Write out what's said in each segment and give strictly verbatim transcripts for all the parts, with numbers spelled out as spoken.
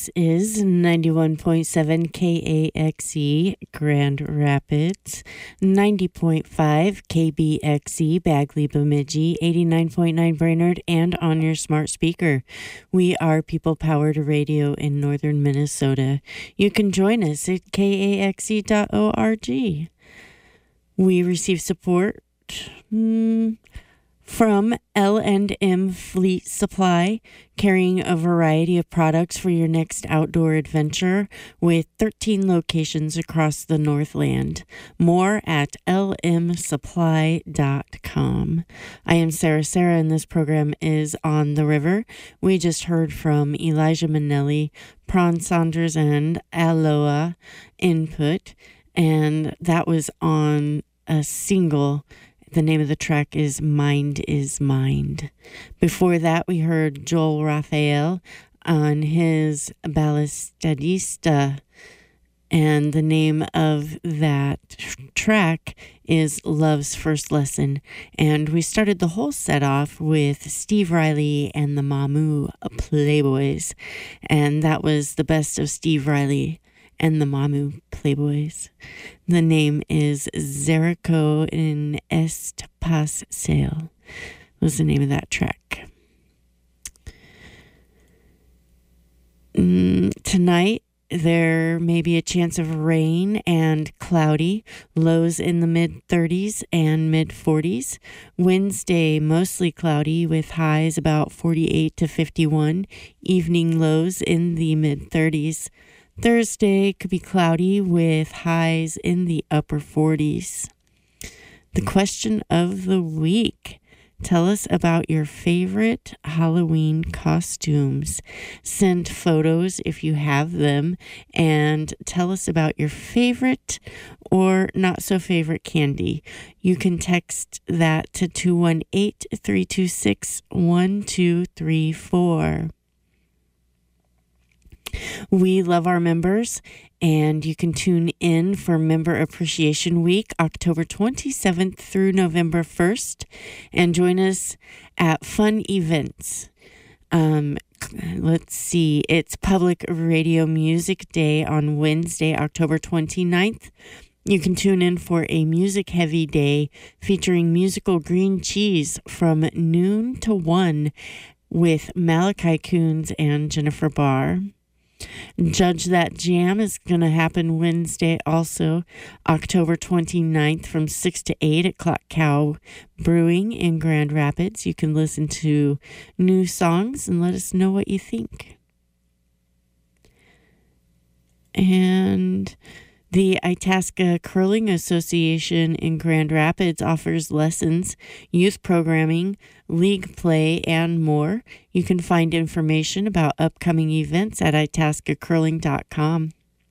This is ninety-one point seven K A X E Grand Rapids, ninety point five K B X E Bagley Bemidji, eighty-nine point nine Brainerd, and on your smart speaker. We are people-powered radio in northern Minnesota. You can join us at K A X E dot org. We receive support mm, from L and M Fleet Supply, carrying a variety of products for your next outdoor adventure with thirteen locations across the Northland. More at L M supply dot com. I am Sarah Sarah, and this program is On the River. We just heard from Elijah Minnelli, Prawn Saunders, and Aloha Input, and that was on a single. The name of the track is Mind is Mind. Before that, we heard Joel Raphael on his Ballestadista, and the name of that track is Love's First Lesson. And we started the whole set off with Steve Riley and the Mamu Playboys, and that was the best of Steve Riley and the Mamu Playboys. The name is Zerico in Est Pas Sale was the name of that track. Mm, tonight, there may be a chance of rain and cloudy, lows in the mid-thirties and mid-forties. Wednesday, mostly cloudy with highs about forty-eight to fifty-one, evening lows in the mid-thirties. Thursday could be cloudy with highs in the upper forties. The question of the week. Tell us about your favorite Halloween costumes. Send photos if you have them, and tell us about your favorite or not so favorite candy. You can text that to two one eight, three two six, one two three four. We love our members, and you can tune in for Member Appreciation Week, October twenty-seventh through November first, and join us at fun events. Um, let's see, it's Public Radio Music Day on Wednesday, October twenty-ninth. You can tune in for a music-heavy day featuring musical green cheese from noon to one with Malachi Coons and Jennifer Barr. Judge That Jam is going to happen Wednesday also, October twenty-ninth from six to eight at Clock Cow Brewing in Grand Rapids. You can listen to new songs and let us know what you think. And the Itasca Curling Association in Grand Rapids offers lessons, youth programming, league play, and more. You can find information about upcoming events at itasca curling dot com.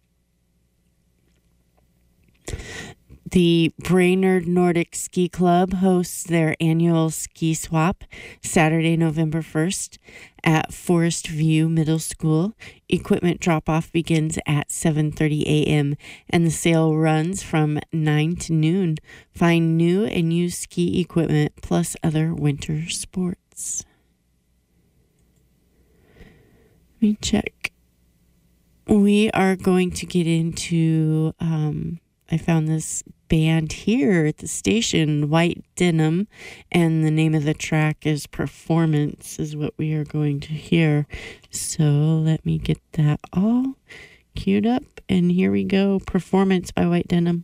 The Brainerd Nordic Ski Club hosts their annual ski swap Saturday, November first at Forest View Middle School. Equipment drop-off begins at seven thirty a.m. and the sale runs from nine to noon. Find new and used ski equipment plus other winter sports. Let me check. We are going to get into... Um, I found this band here at the station, White Denim, and the name of the track is Performance, is what we are going to hear. So let me get that all queued up, and here we go. Performance by White Denim.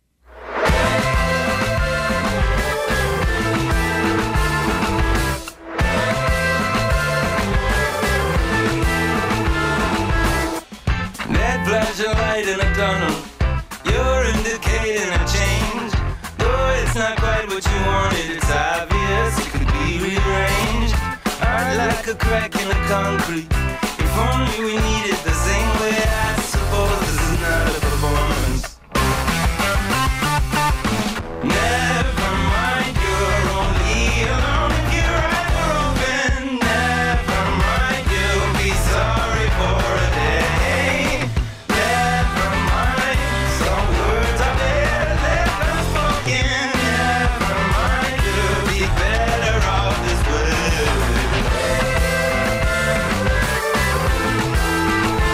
That flashing light in a tunnel, you're indicating a change. Though it's not quite what you wanted, it's obvious it could be rearranged. Hard like a crack in the concrete. If only we needed the same way. I suppose this is not a performance. Never mind, you're only alone if you're ever open. Never mind, you'll be sorry for a day. Never mind, some words are better left unspoken. Never mind, you'll be better off this way.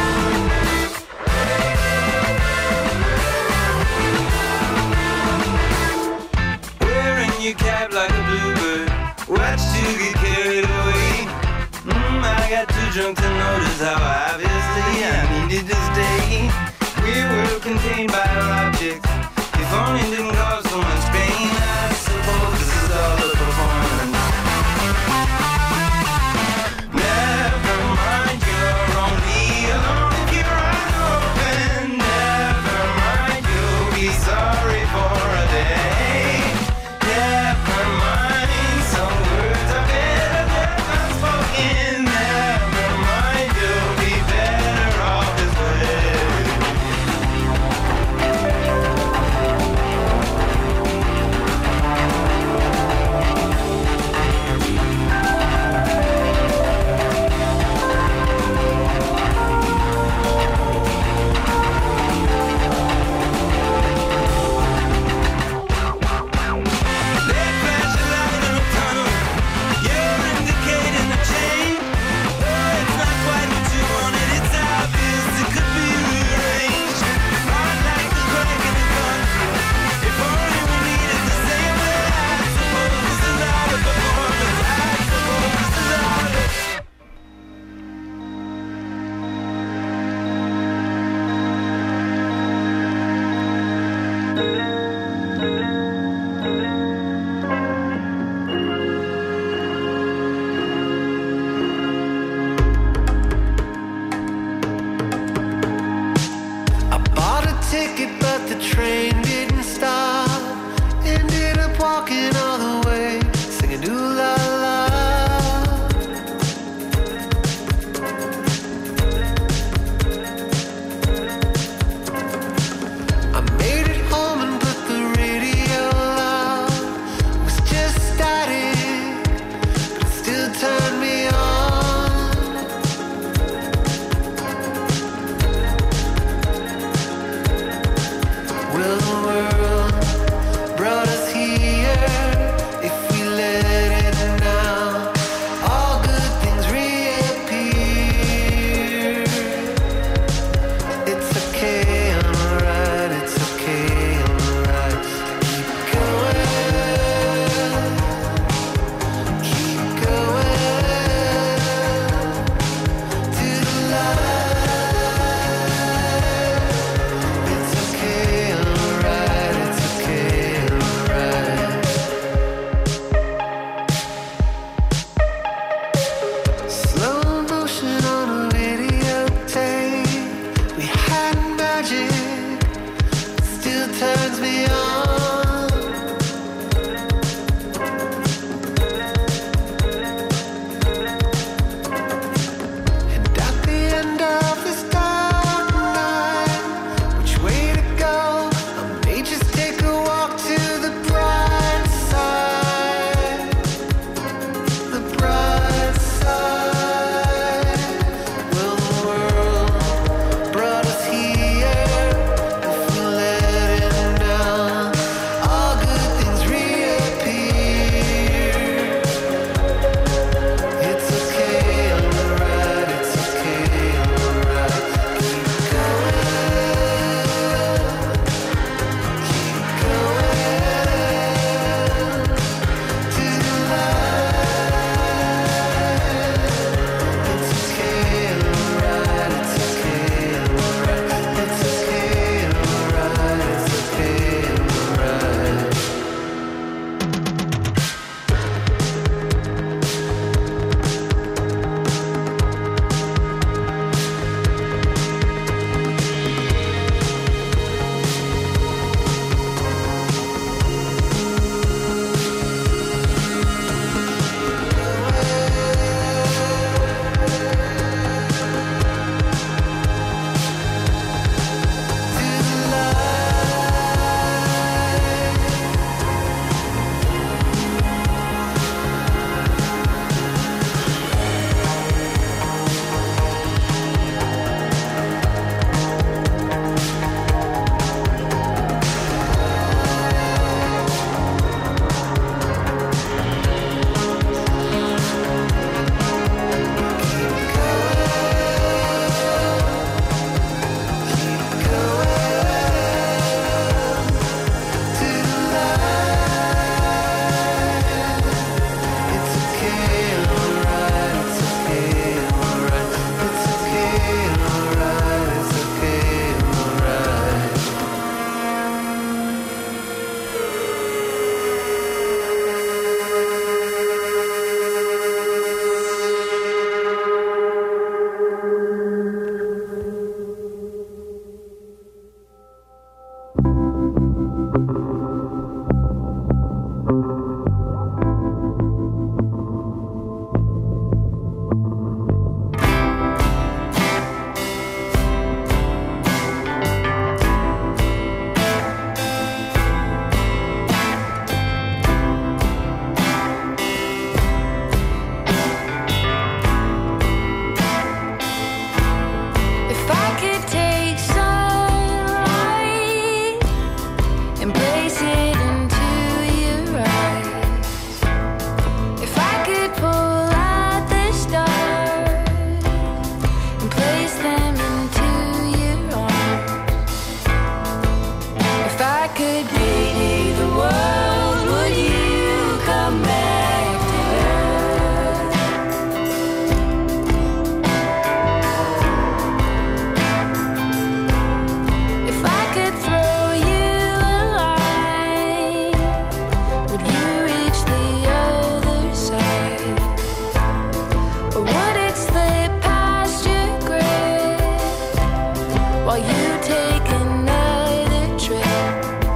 while you take another trip.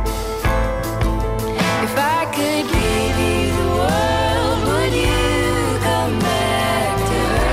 If I could give you the world, would you come back to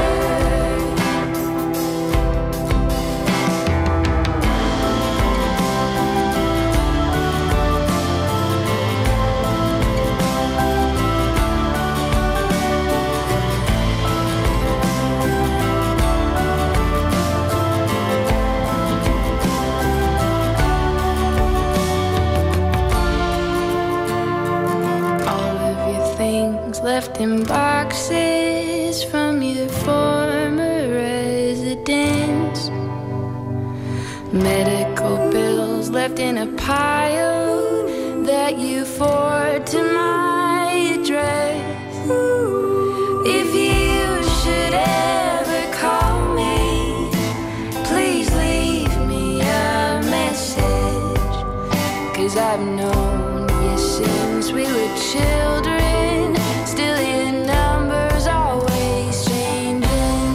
left in boxes from your former residence. Medical bills left in a pile that you forward to my address. If you should ever call me, please leave me a message, 'cause I've known you since we were children. Still your number's always changing.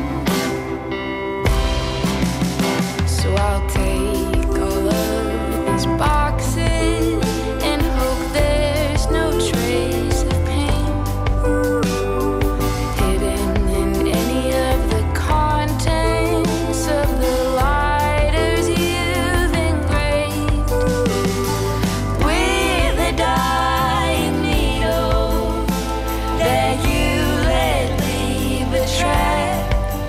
So I'll take all of these boxes and hope there's no trace of pain hidden in any of the contents of the lighters you've engraved with a dying needle that you let leave a track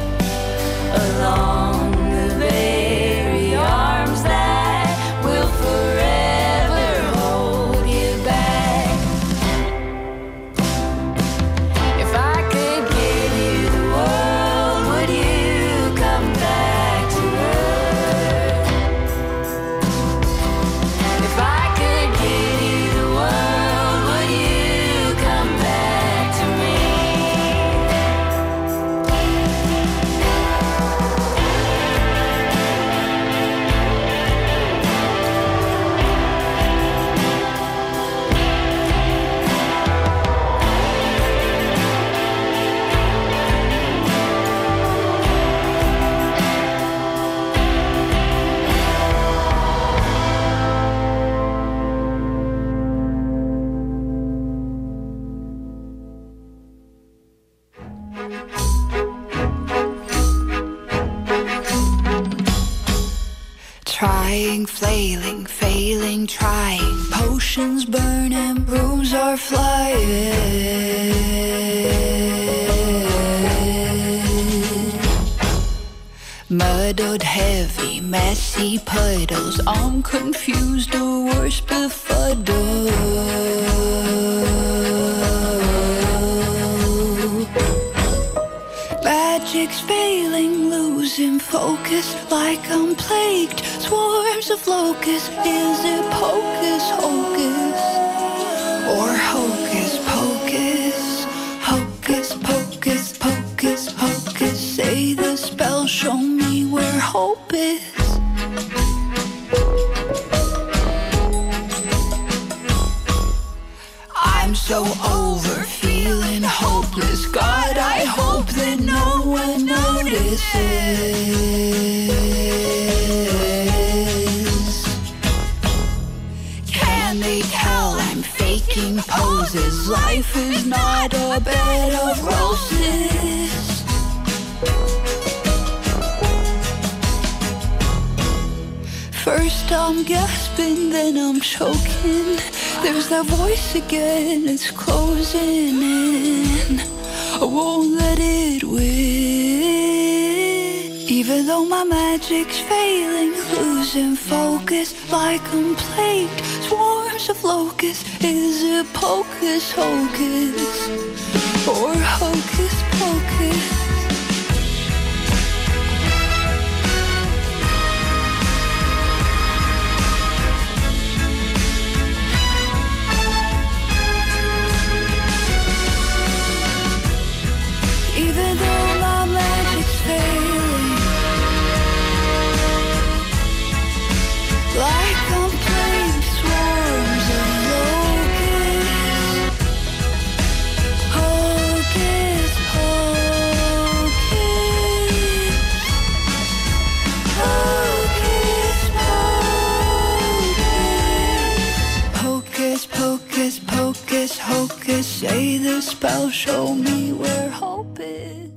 along the very arms that will forever hold you back. If I could give you the world, would you come back to Earth? If I could give you the world, would you come back to me? Trying, flailing, failing, trying. Potions burn and brooms are flying. Muddled, heavy, messy puddles. I'm confused or worse, befuddled. Magic's failing, losing focus like I'm plagued. Swarms of locusts, is it pocus hocus? Or hocus pocus? Hocus pocus, pocus hocus. Say the spell, show me where hope is. I'm so over feeling hopeless. God, I hope that no one notices. Can they tell I'm faking poses? Life is not a bed of roses. First I'm gasping, then I'm choking. There's that voice again, it's closing in. I won't let it win. Even though my magic's failing, losing focus like I'm plagued. Swarms of locusts, is it pocus hocus? Or hocus pocus? Even though my magic's failing, like I'm playing swarms of locusts, hocus pocus. focus. Say the spell, show me where hope is.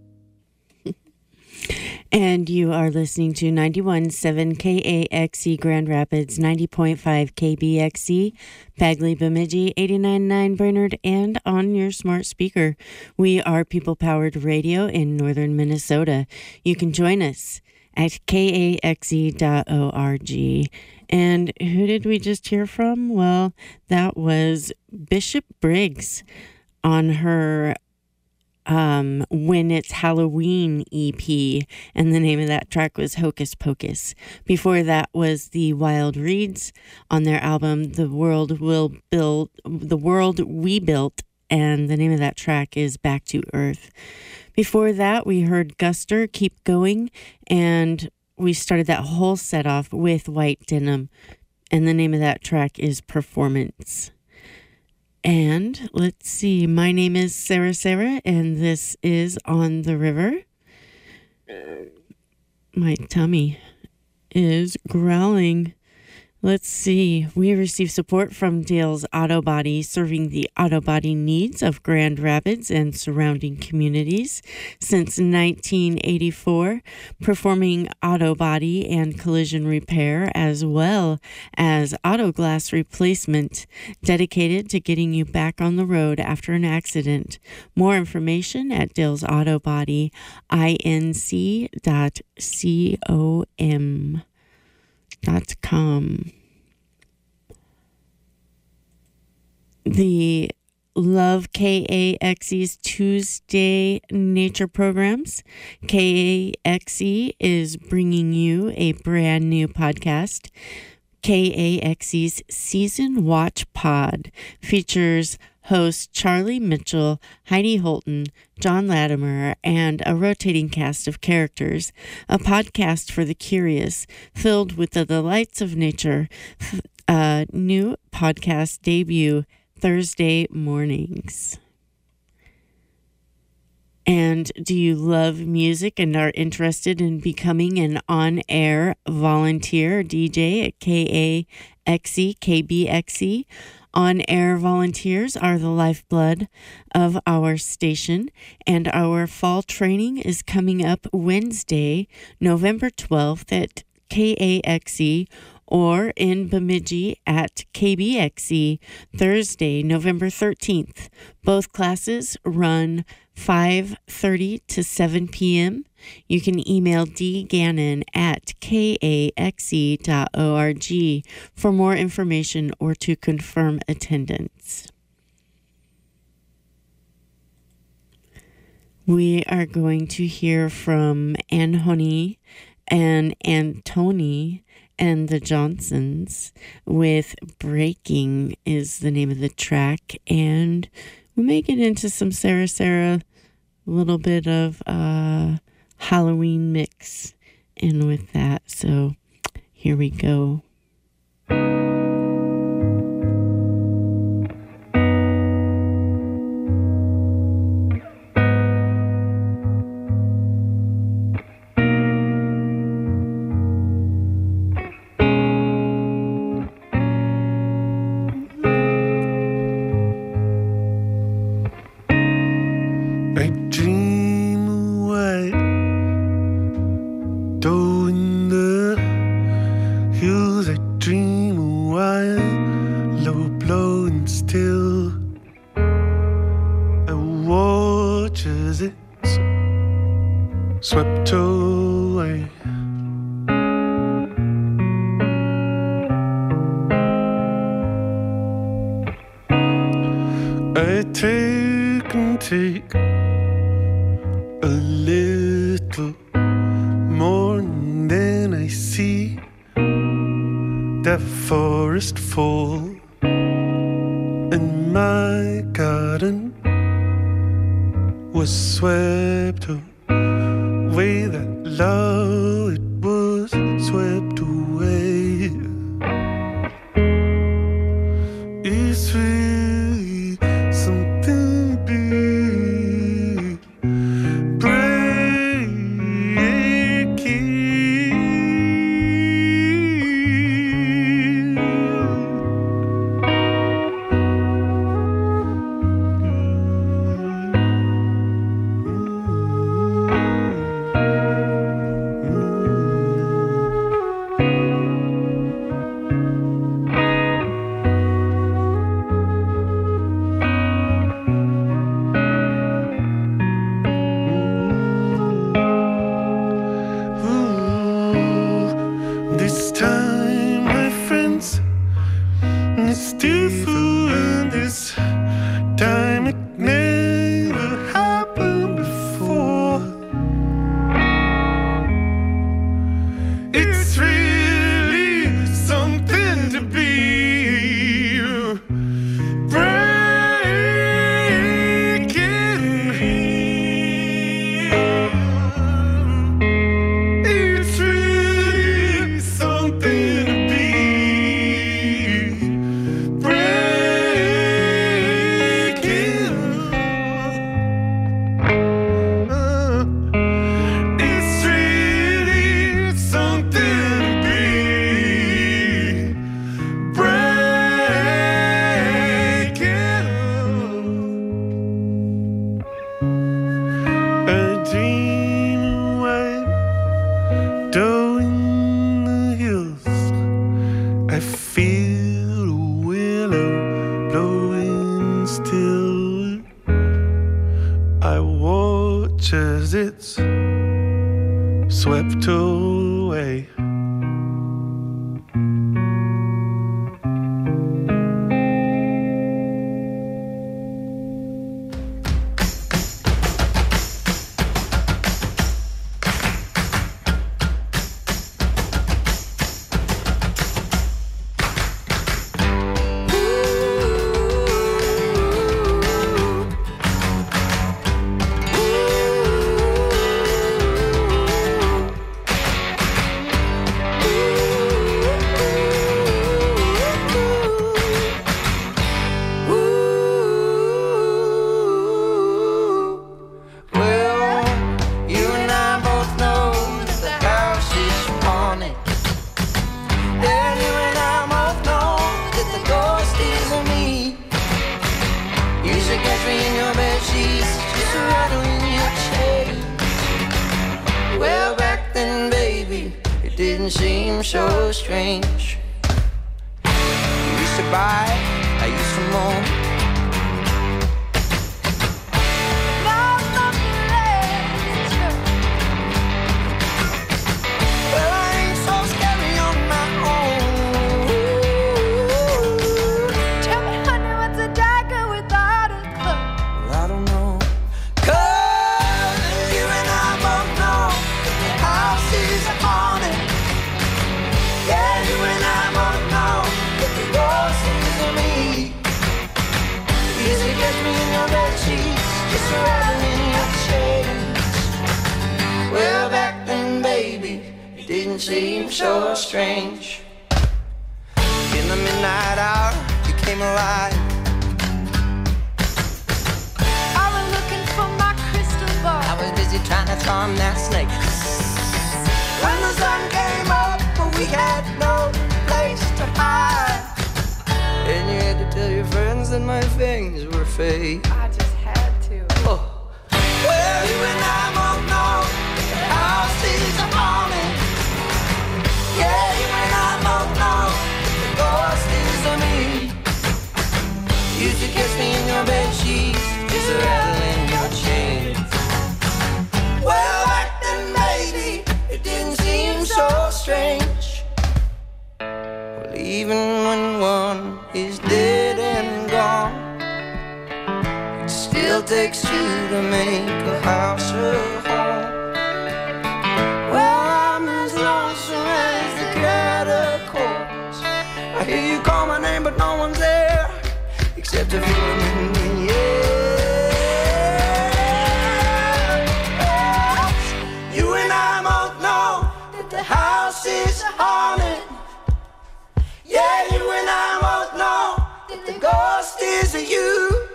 And you are listening to ninety-one point seven K A X E Grand Rapids, ninety point five K B X E, Bagley Bemidji, eighty-nine point nine Brainerd, and on your smart speaker. We are people-powered radio in northern Minnesota. You can join us at K A X E dot org. And who did we just hear from? Well, that was Bishop Briggs on her Um, When It's Halloween E P, and the name of that track was Hocus Pocus. Before that was the Wild Reeds on their album The World Will Build, The World We Built, and the name of that track is Back to Earth. Before that, we heard Guster, Keep Going, and we started that whole set off with White Denim, and the name of that track is Performance. And let's see, my name is Sarah Sarah, and this is On the River. My tummy is growling. Let's see, we receive support from Dale's Auto Body, serving the auto body needs of Grand Rapids and surrounding communities since nineteen eighty-four, performing auto body and collision repair as well as auto glass replacement, dedicated to getting you back on the road after an accident. More information at Dale's Auto Body, inc dot com. Dot com. The Love K A X E's Tuesday nature programs. K A X E is bringing you a brand new podcast. K A X E's Season Watch Pod features hosts Charlie Mitchell, Heidi Holton, John Latimer, and a rotating cast of characters. A podcast for the curious, filled with the delights of nature. A new podcast debut Thursday mornings. And do you love music and are interested in becoming an on-air volunteer D J at K A X E, K B X E? On-air volunteers are the lifeblood of our station, and our fall training is coming up Wednesday, November twelfth at K A X E, or in Bemidji at K B X E, Thursday, November thirteenth. Both classes run five thirty to seven p.m. You can email D Gannon at K A X E dot org for more information or to confirm attendance. We are going to hear from Ann Honey and Antoni and the Johnsons with Breaking is the name of the track, and we may get into some Sarah Sarah, a little bit of uh, Halloween mix in with that. So here we go. Swept away. I take and take a little more, and then I see that forest full, and my garden was swept away. Way that love, it was swept away. It's really something big, breaking. It's really something to be breaking. It's really something to be breaking. It's really something to be breaking. I dream away down in the hills. I feel a willow blowing still. I watch as it's swept away. Well, you and I both know that the house is haunted. And you and I both know that the ghost is me. You should catch me in your bed sheets, just rattling your chain. Well, back then, baby, it didn't seem so strange. You used to buy, I used to moan. Well, I ain't so scary on my own. Tell me, honey, what's a dagger without a club? Well, I don't know. 'Cause you and I both know that the house is haunted. Yeah, you and I both know that the ghost is me. You used to catch me in your bed sheets, just rattling your chains. Well, back then, baby, it didn't seem so strange. In the midnight hour, you came alive. I was looking for my crystal ball. I was busy trying to charm that snake. When the sun came up, but we had no place to hide. And you had to tell your friends that my things were fake. I just had to. Oh. Well, you and I both know that the house is haunted. Yeah, you and I both know that the ghost is me. You used to kiss me in your bed sheets, just rattling your chains. Well, back then, baby, it didn't seem so strange. Well, even when one is dead and gone, it still takes two to make a house a home. Well, I'm as lonesome as the catacombs. I hear you call my name, but no one's there except a feeling in the air. You and I both know that the house is haunted. Yeah, you and I both know that the ghost is you.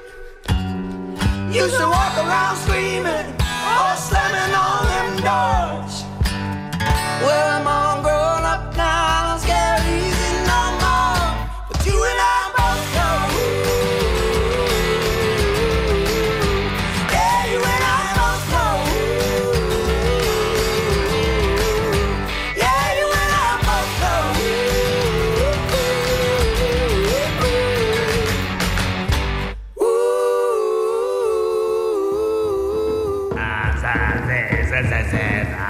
Used to walk around screaming, or slamming on them doors. Well, I'm all grown up now, I don't scare easy no more. But you and I both know. Yeah, you and I both know. Yeah, you and I both know. Ooh.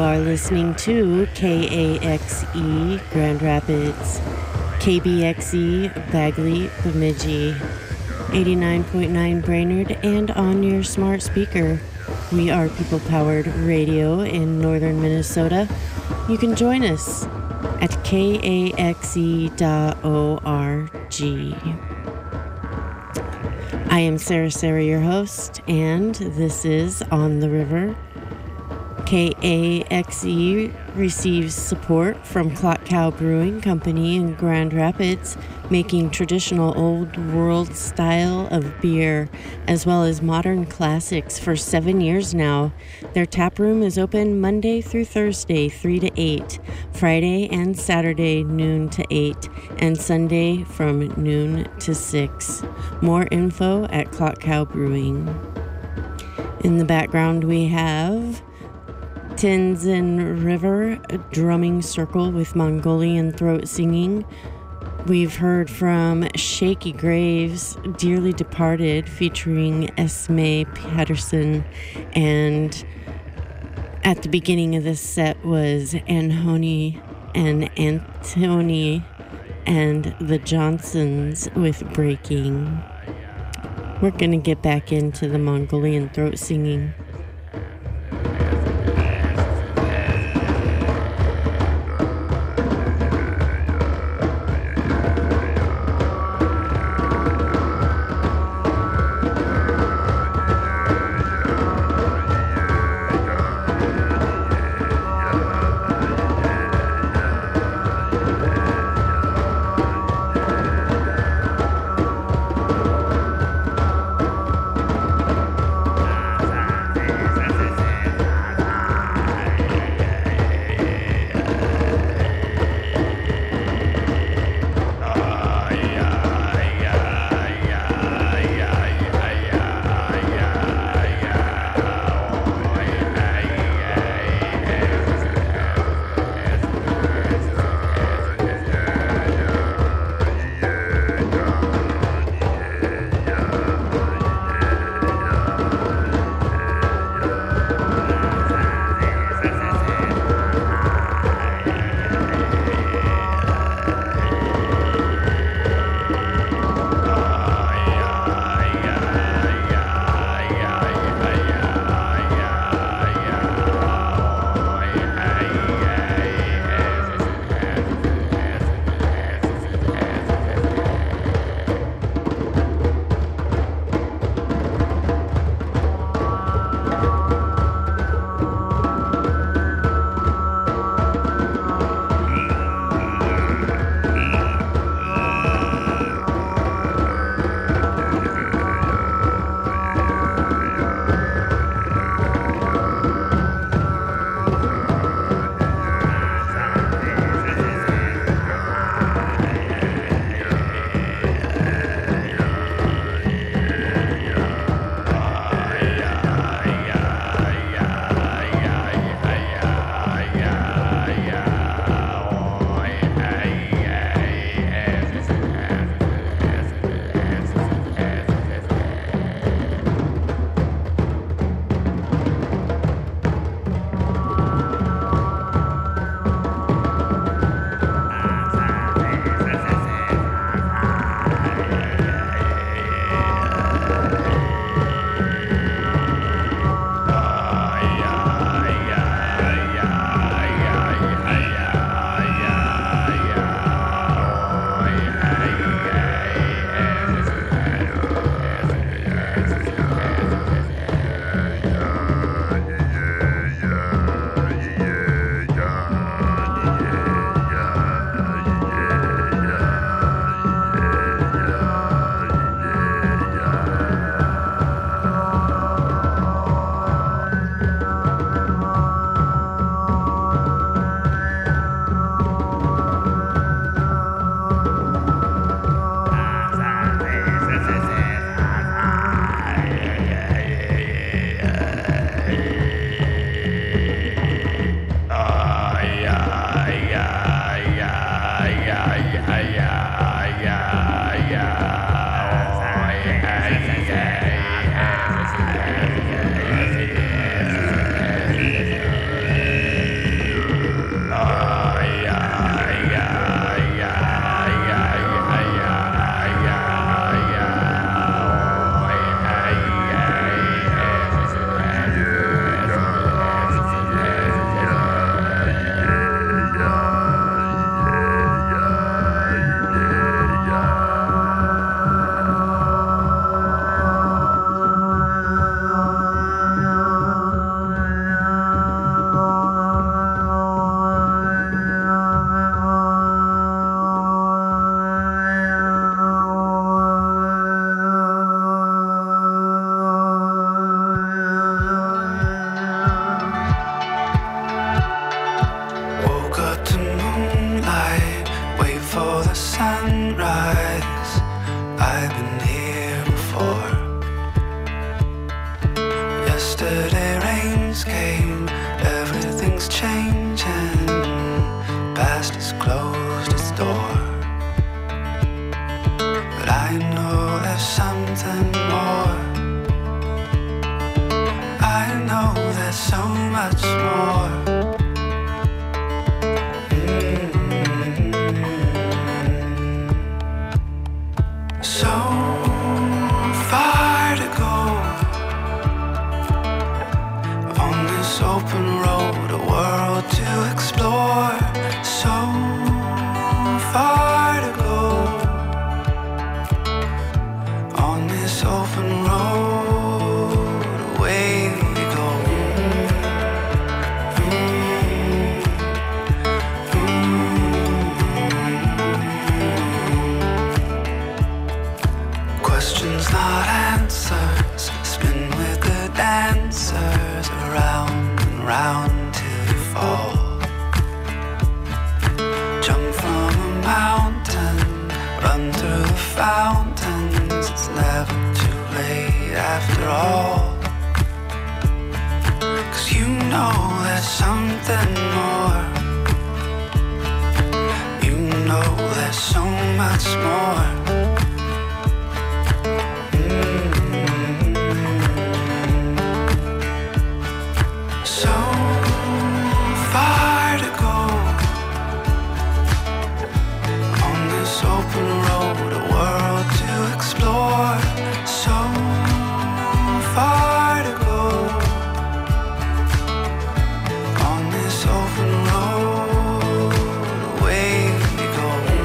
are listening to K A X E Grand Rapids, K B X E Bagley Bemidji, eighty-nine point nine Brainerd, and on your smart speaker. We are people-powered radio in northern Minnesota. You can join us at K A X E dot org. I am Sarah Sarah, your host, and this is On the River. K A X E receives support from Clock Cow Brewing Company in Grand Rapids, making traditional old world style of beer as well as modern classics for seven years now. Their tap room is open Monday through Thursday, three to eight, Friday and Saturday, noon to eight, and Sunday from noon to six. More info at Clock Cow Brewing. In the background, we have Tenzin River, a drumming circle with Mongolian throat singing. We've heard from Shaky Graves, Dearly Departed, featuring Esme Patterson. And at the beginning of this set was Anhony and Anthony and the Johnsons with Breaking. We're going to get back into the Mongolian throat singing. changing. Past has closed its door, but I know there's something more. I know there's so much more. So far to go on this open road, a world to explore. So far to go on this open road, away we go. Questions, not answers. Spin with the dancers around and round till you fall. Jump from a mountain, run through the fountains. It's never too late after all. 'Cause you know there's something more. You know there's so much more. So far to go on this open road, a world to explore. So far to go on this open road, away we go.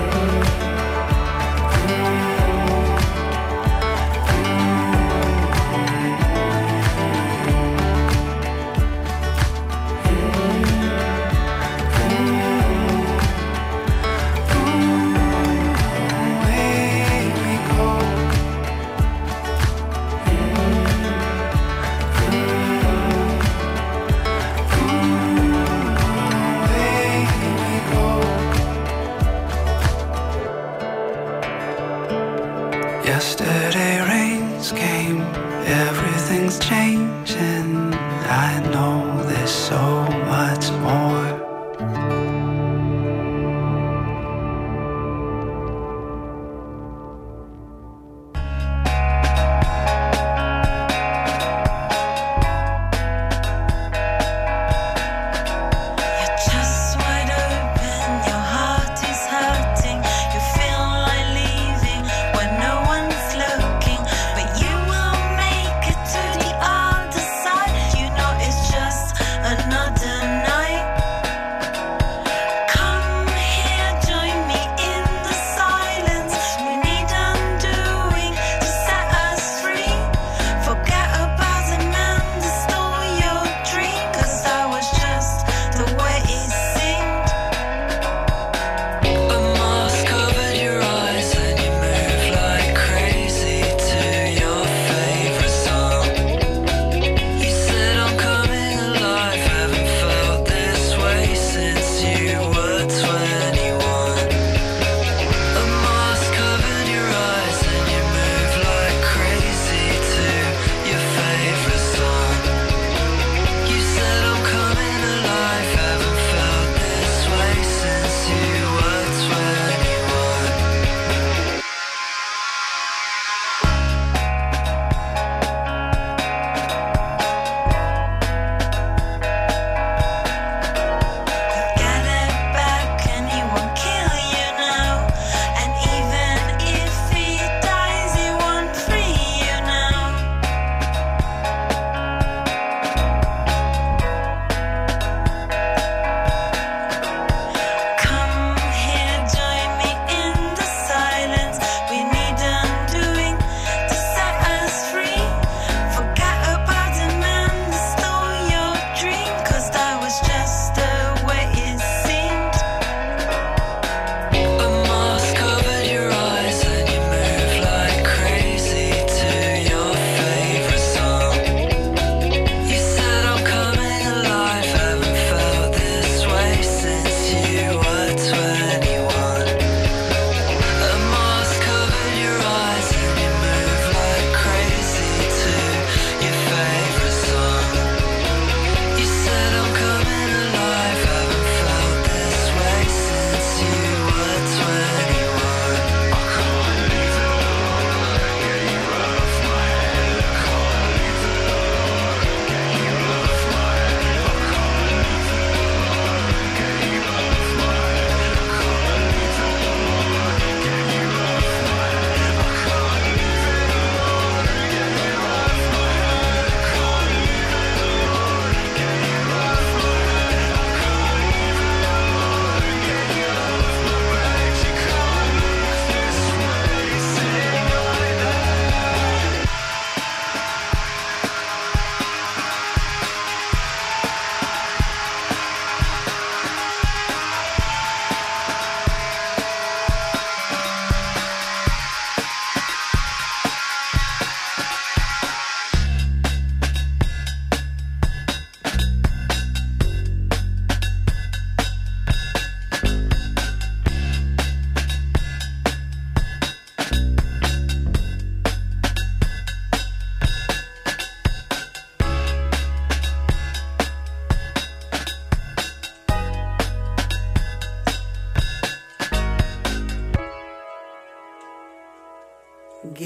Yesterday rains came, everything's changing. I know there's so much more. You're just wide open, your heart is hurting. You feel like leaving when no one's looking, but you will make it to the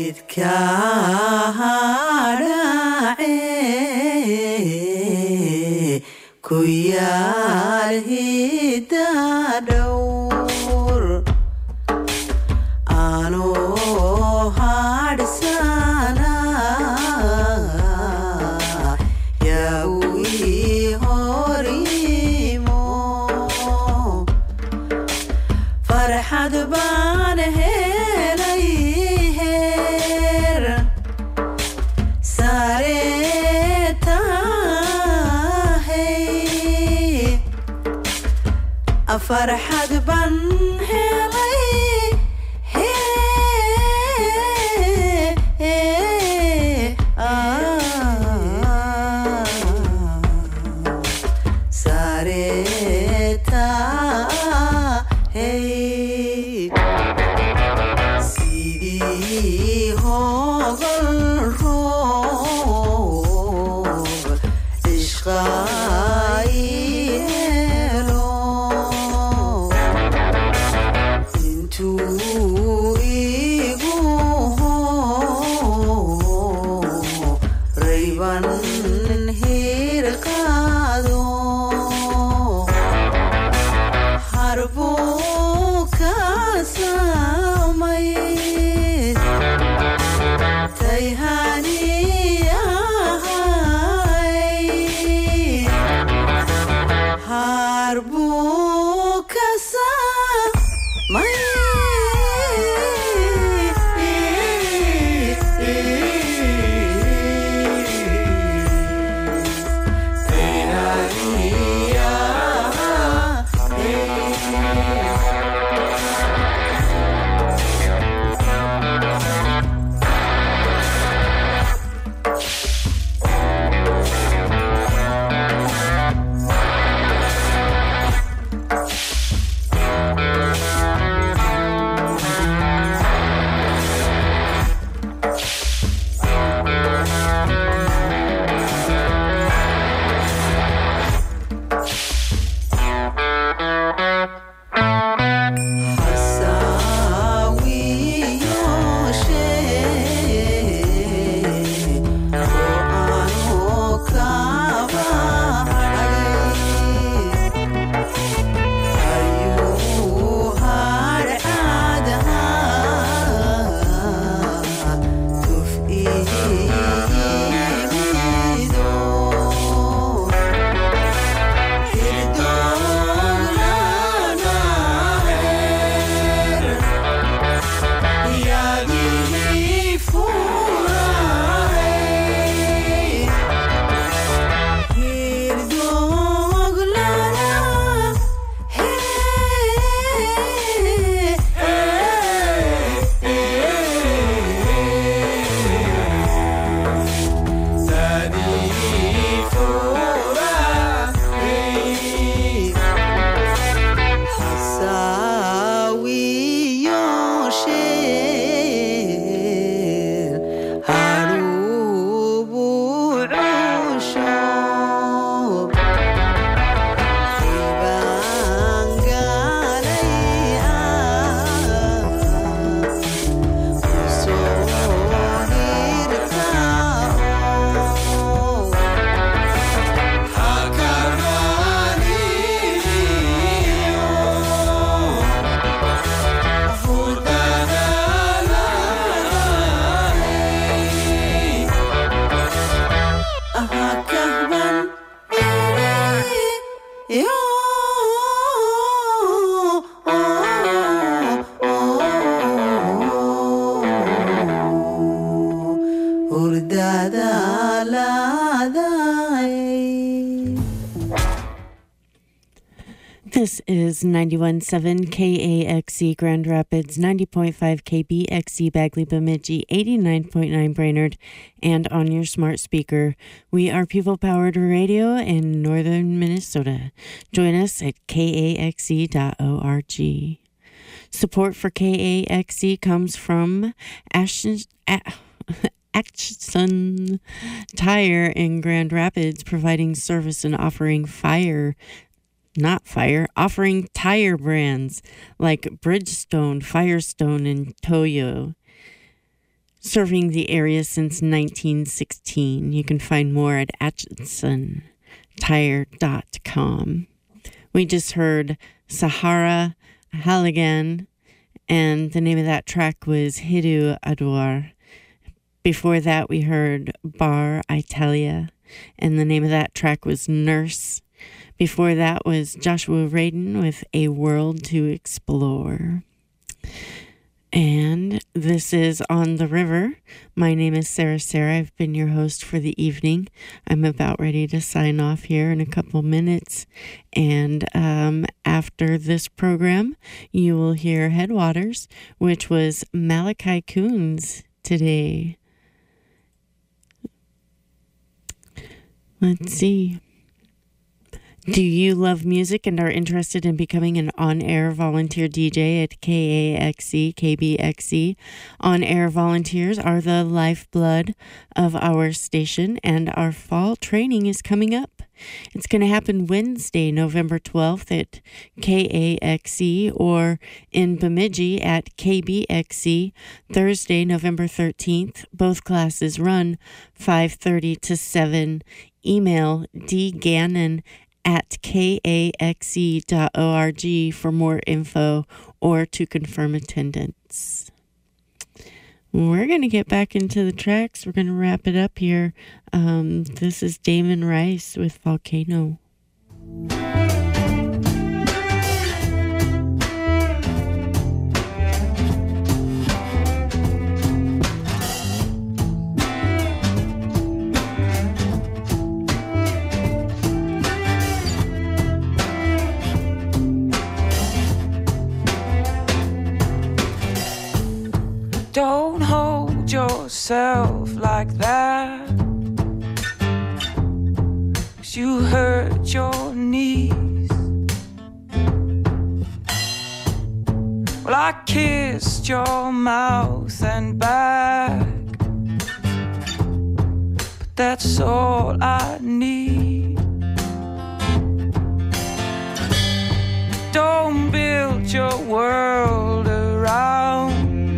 idkaadhace ku yaal hidadhowr aanoo hadhsana yaa ii horimo farxad baan helay heer saaretahay farxad baan helay sidii hogol roob ishqay helo intuu igu horayban hirqaado harbuu ka samayd tayhaniyahay harbuu ka This is ninety-one point seven K A X E Grand Rapids, ninety point five K B X E Bagley Bemidji, eighty-nine point nine Brainerd, and on your smart speaker. We are People Powered Radio in northern Minnesota. Join us at K A X E dot org. Support for K A X E comes from Ashton, Atchison Tire in Grand Rapids, providing service and offering fire Not fire, offering tire brands like Bridgestone, Firestone, and Toyo. serving the area since nineteen sixteen. You can find more at atchison tire dot com. We just heard Sahara Halligan, and the name of that track was Hidu Adwar. Before that, we heard Bar Italia, and the name of that track was Nurse. Before that was Joshua Radin with A World to Explore. And this is On the River. My name is Sarah Sarah. I've been your host for the evening. I'm about ready to sign off here in a couple minutes. And um, after this program, you will hear Headwaters, which was Malachi Coons today. Let's see. Do you love music and are interested in becoming an on-air volunteer D J at K A X E, K B X E? On-air volunteers are the lifeblood of our station, and our fall training is coming up. It's going to happen Wednesday, November twelfth at K A X E, or in Bemidji at K B X E, Thursday, November thirteenth. Both classes run five thirty to seven. Email dgannon at k a x e dot org for more info or to confirm attendance. We're going to get back into the tracks. We're going to wrap it up here. Um, this is Damon Rice with Volcano. Don't hold yourself like that, 'cause you hurt your knees. Well, I kissed your mouth and back, but that's all I need. Don't build your world around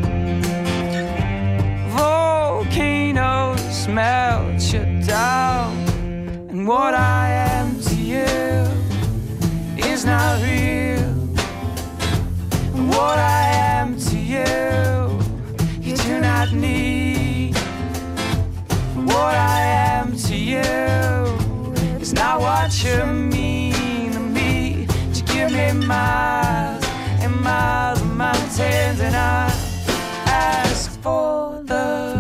volcanoes, melt you down, and what I am to you is not real. And what I am to you, you do not need. And what I am to you is not what you mean to me. You give me miles and miles of mountains, and I ask for the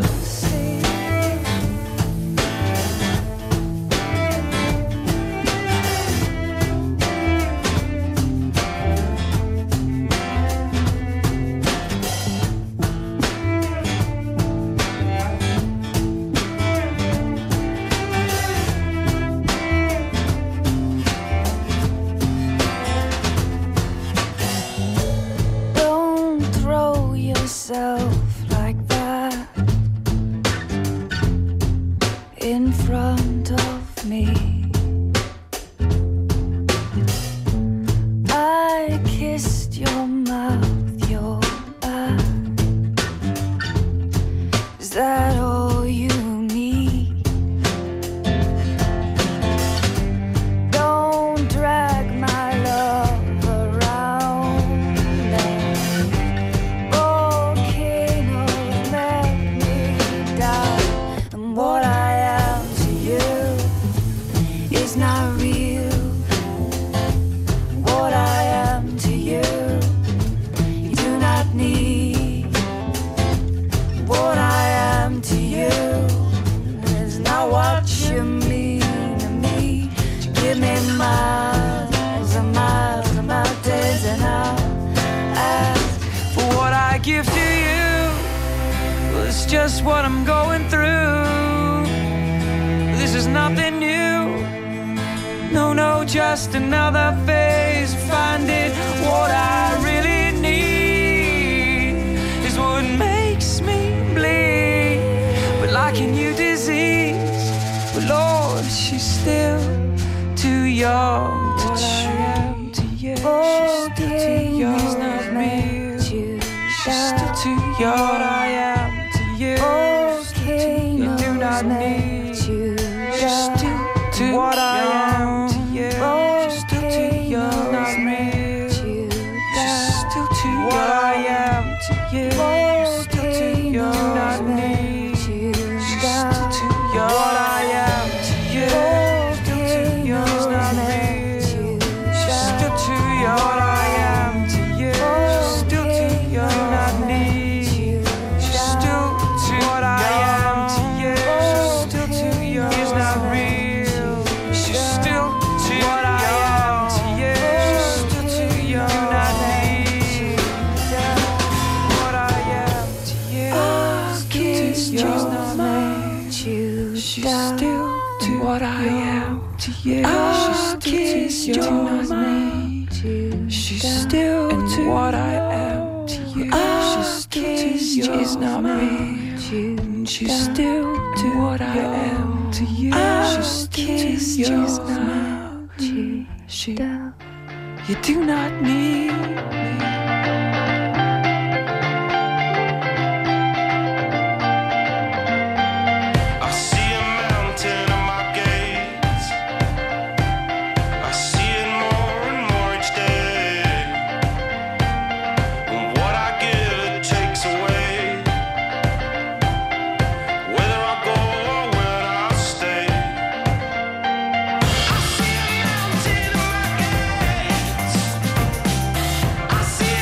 like that in front of me. I kissed your mouth, your back. Is that all you need? Don't drag my love around like what I am to you is not real. What I am to you, you do not need. What I am to you is not what you mean to me. You give me miles and miles of mountains, and I'll ask for what I give to you. Well, it's just what I'm going through. This is nothing new. No, no, just another phase. Finding what I really need is what makes me bleed. But like a new disease, but Lord, she's still too young to treat. To you. She's still too young. It's not real. She's still too young. What I am to you. not need you. You're still to what I am to you. You're still too young, not real. You're still too what I am to you. You're still too young, not need you. You're still too young, what I am to you. Still too young, not real. You're still too young, what I am to you. You're still too young, not need you. You're still too what I am to you. You're still too young, it's not real. You're still too what I am to you. You're still too young, not need what I am to you. Still too young, not need you. She's still to what I am to you. She's still too young, not need you. She's still to what I am to you. She's still too young, she's not me. She's still to what I am to you. She's still too young, not me. She, you do not need me. I see a mountain at my gates. I see it more and more each day. And what I give, it takes away. Whether I go or whether I stay. I see a mountain at my gates. I see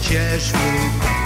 cieszył.